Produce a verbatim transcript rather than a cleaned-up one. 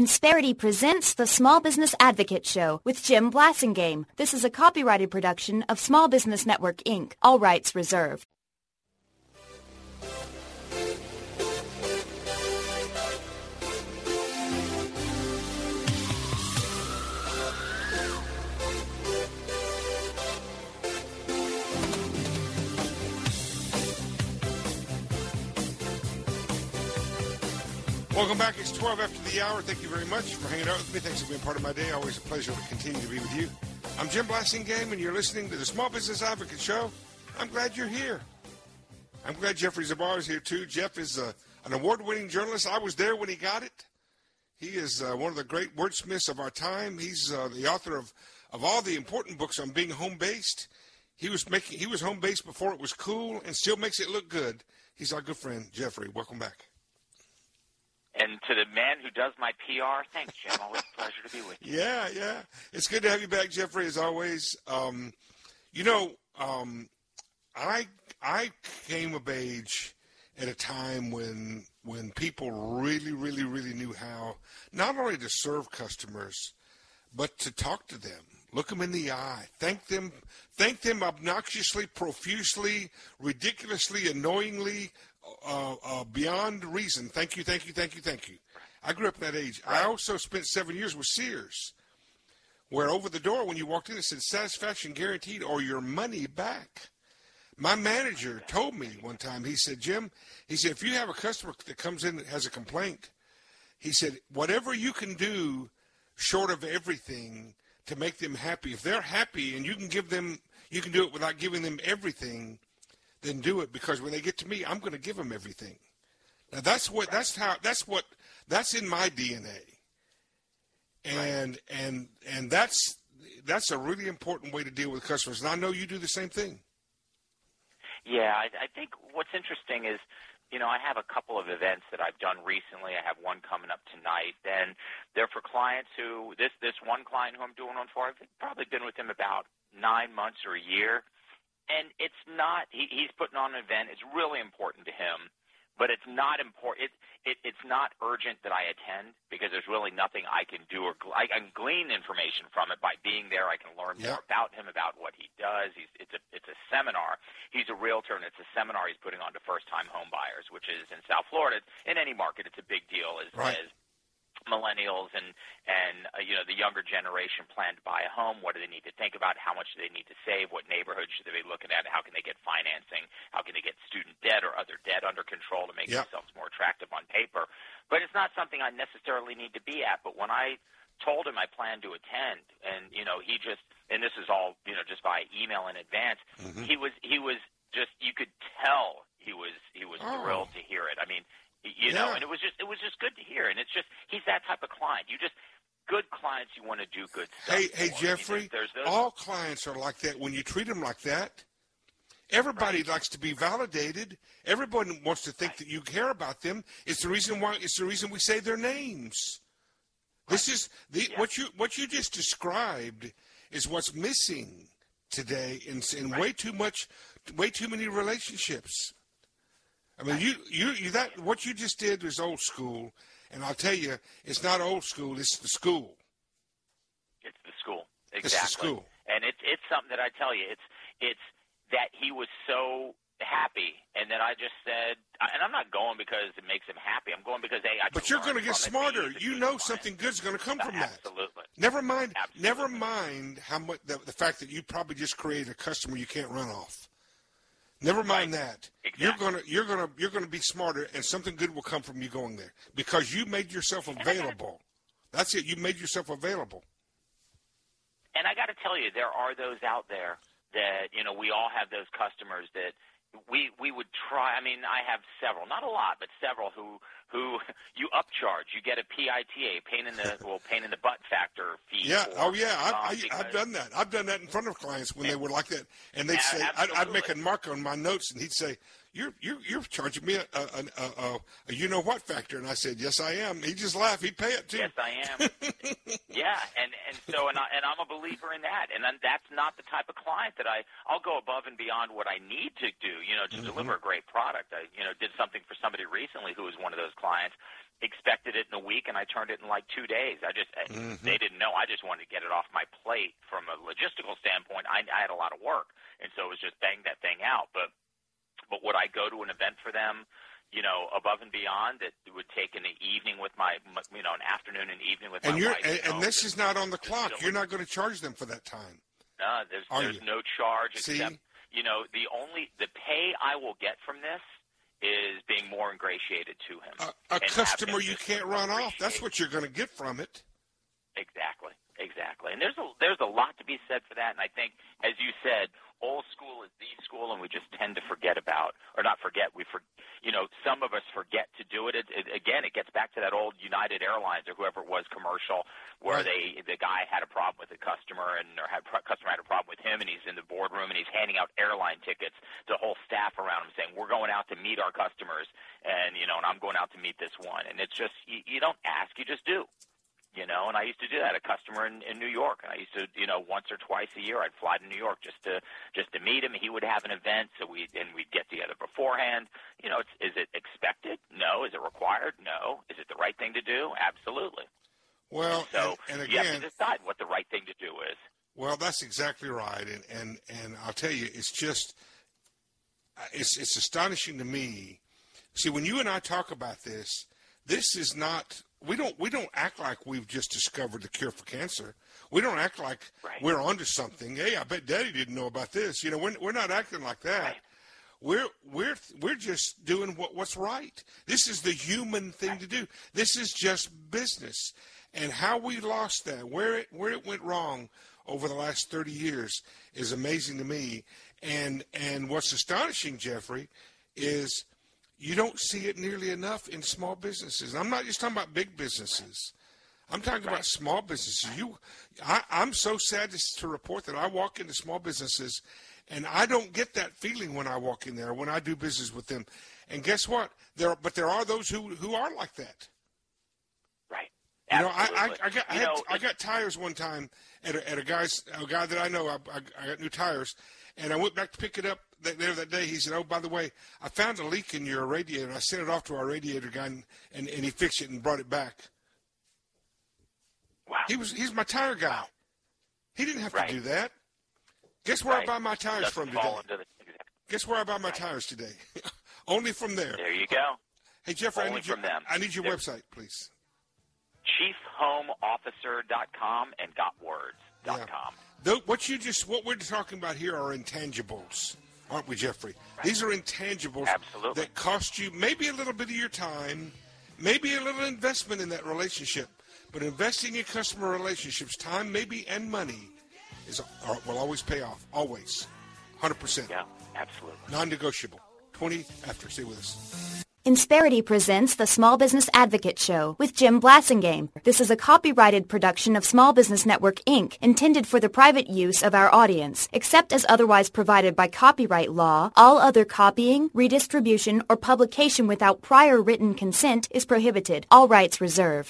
Insperity presents the Small Business Advocate Show with Jim Blasingame. This is a copyrighted production of Small Business Network, Incorporated. All rights reserved. Welcome back. It's twelve after the hour. Thank you very much for hanging out with me. Thanks for being part of my day. Always a pleasure to continue to be with you. I'm Jim Blasingame, and you're listening to the Small Business Advocate Show. I'm glad you're here. I'm glad Jeffrey Zabar is here, too. Jeff is uh, an award-winning journalist. I was there when he got it. He is uh, one of the great wordsmiths of our time. He's uh, the author of, of all the important books on being home-based. He was making he was home-based before it was cool and still makes it look good. He's our good friend, Jeffrey. Welcome back. And to the man who does my P R, thanks, Jim. Always a pleasure to be with you. Yeah, yeah. It's good to have you back, Jeffrey, as always. Um, you know, um, I I came of age at a time when when people really, really, really knew how not only to serve customers, but to talk to them, look them in the eye, thank them, thank them obnoxiously, profusely, ridiculously, annoyingly, Uh, uh, beyond reason. Thank you, thank you, thank you, thank you. I grew up in that age. I also spent seven years with Sears, where over the door when you walked in it said satisfaction guaranteed or your money back. My manager told me one time, he said, Jim, he said, if you have a customer that comes in that has a complaint, he said, whatever you can do short of everything to make them happy, if they're happy and you can give them, you can do it without giving them everything, then do it, because when they get to me, I'm going to give them everything. Now that's what that's how that's what that's in my D N A, and right. and and that's that's a really important way to deal with customers. And I know you do the same thing. Yeah, I, I think what's interesting is, you know, I have a couple of events that I've done recently. I have one coming up tonight, and they're for clients who this this one client who I'm doing one for. I've probably been with him about nine months or a year. And it's not, he, he's putting on an event. It's really important to him, but it's not important. It, it, it's not urgent that I attend because there's really nothing I can do. Or I can glean information from it by being there. I can learn yep. more about him, about what he does. He's, it's, a, it's a seminar. He's a realtor, and it's a seminar he's putting on to first-time home buyers, which is in South Florida. In any market, it's a big deal as, right. as millennials and, and uh, you know, the younger generation plan to buy a home. What do they need to think about? How much do they need to save? What neighborhoods should they be looking at? How can they get financing? How can they get student debt or other debt under control to make yep. themselves more attractive on paper? But it's not something I necessarily need to be at. But when I told him I planned to attend, and, you know, he just, and this is all, you know, just by email in advance, mm-hmm. he was, he was just, you could tell he was, he was oh. thrilled to hear it. I mean, You yeah. know, and it was just it was just good to hear. And it's just he's that type of client. You just good clients. You want to do good stuff. Hey, hey, for. Jeffrey. I mean, there's, there's those. All clients are like that. When you treat them like that, everybody right. likes to be validated. Everybody wants to think right. that you care about them. It's the reason why. It's the reason we say their names. Right. This is the yeah. what you what you just described is what's missing today in in right. way too much, way too many relationships. I mean, you, you, you, that, what you just did was old school, and I'll tell you, it's not old school, it's the school. It's the school, exactly. It's the school. And it's, it's something that I tell you, it's, it's that he was so happy, and then I just said, and I'm not going because it makes him happy, I'm going because, hey, I can But you're going to get smarter. You know something good's going to come from that. Absolutely. Never mind, Absolutely. never mind how much, the, the fact that you probably just created a customer you can't run off. Never mind right. that. Exactly. You're gonna you're gonna you're gonna be smarter, and something good will come from you going there because you made yourself available. That's it. You made yourself available. And I got to tell you, there are those out there that, you know, we all have those customers that we we would try. I mean, I have several, not a lot, but several who who you upcharge. You get a P I T A, pain in the well, pain in the butt factor fee. Yeah. For, oh yeah. um, I, I, because, I've done that. I've done that in front of clients when and, they were like that, and they'd yeah, say, I'd, I'd make a absolutely. mark on my notes, and he'd say, "You're you're you're charging me a a, a, a, a you know what factor?" And I said, "Yes, I am." He just laughed. He'd pay it too. Yes, I am. yeah, and and so and I, and I'm a believer in that, and then that's not the type of client that I I'll go above and beyond what I need to do, you know, to mm-hmm. deliver a great product. I you know did something for somebody recently who was one of those clients. expected it in a week, and I turned it in like two days. I just mm-hmm. they didn't know. I just wanted to get it off my plate. From a logistical standpoint, I, I had a lot of work, and so it was just bang that thing out. But but would I go to an event for them, you know, above and beyond that would take an evening with my, you know, an afternoon and evening with and my you're, wife? And, you know, and this is not on the clock. Still, you're not going to charge them for that time. No, there's Are there's you? no charge See? except, you know, the only the pay I will get from this is being more ingratiated to him. A, a customer you can't run off. That's what you're going to get from it. Exactly, exactly. And there's a there's a lot to be said for that. And I think, as you said, old school is the school, and we just tend to forget about, or not forget. We for, you know, some of us forget to do it. It, it. Again, it gets back to that old United Airlines or whoever it was commercial where right. they the guy had a problem with the customer, and or had customer had a problem with him, and he's in the boardroom and he's handing out airline tickets to the whole staff around him, saying, "We're going out to meet our customers, and you know, and I'm going out to meet this one." And it's just you, you don't ask, you just do. You know, and I used to do that. A customer in, in New York, and I used to, you know, once or twice a year, I'd fly to New York just to just to meet him. He would have an event, so we and we'd get together beforehand. You know, it's, is it expected? No. Is it required? No. Is it the right thing to do? Absolutely. Well, so and, and again, you have to decide what the right thing to do is. Well, that's exactly right, and and and I'll tell you, it's just it's it's astonishing to me. See, when you and I talk about this, this is not. We don't we don't act like we've just discovered the cure for cancer. We don't act like right. we're onto something. Hey, I bet Daddy didn't know about this. You know, we're we're not acting like that. Right. We're we're we're just doing what, what's right. This is the human thing right. to do. This is just business. And how we lost that, where it where it went wrong over the last thirty years is amazing to me. And and what's astonishing, Jeffrey, is you don't see it nearly enough in small businesses. And I'm not just talking about big businesses. I'm talking right. about small businesses. You, I, I'm so sad to, to report that I walk into small businesses, and I don't get that feeling when I walk in there, when I do business with them. And guess what? There, but there are those who, who are like that. Right. You know, I, I, I got I, you had, know, I got tires one time at a, at a guy's a guy that I know. I, I, I got new tires, and I went back to pick it up there that day. He said, "Oh, by the way, I found a leak in your radiator." And I sent it off to our radiator guy, and, and, and he fixed it and brought it back. Wow. He was he's my tire guy. Wow. He didn't have right. to do that. Guess where right. I buy my tires from today? The, exactly. Guess where I buy my right. tires today? Only from there. There you go. Hey, Jeffrey, Only I need your, from them. I need your They're, website, please. chief home officer dot com and got words dot com. Yeah. The, what you just what we're talking about here are intangibles, aren't we, Jeffrey? Right. These are intangibles Absolutely. that cost you maybe a little bit of your time, maybe a little investment in that relationship. But investing in customer relationships, time maybe and money, is are, will always pay off. Always. one hundred percent. Yeah, absolutely. Non-negotiable. twenty after. Stay with us. Insperity presents the Small Business Advocate Show with Jim Blassingame. This is a copyrighted production of Small Business Network, Incorporated, intended for the private use of our audience. Except as otherwise provided by copyright law, all other copying, redistribution, or publication without prior written consent is prohibited. All rights reserved.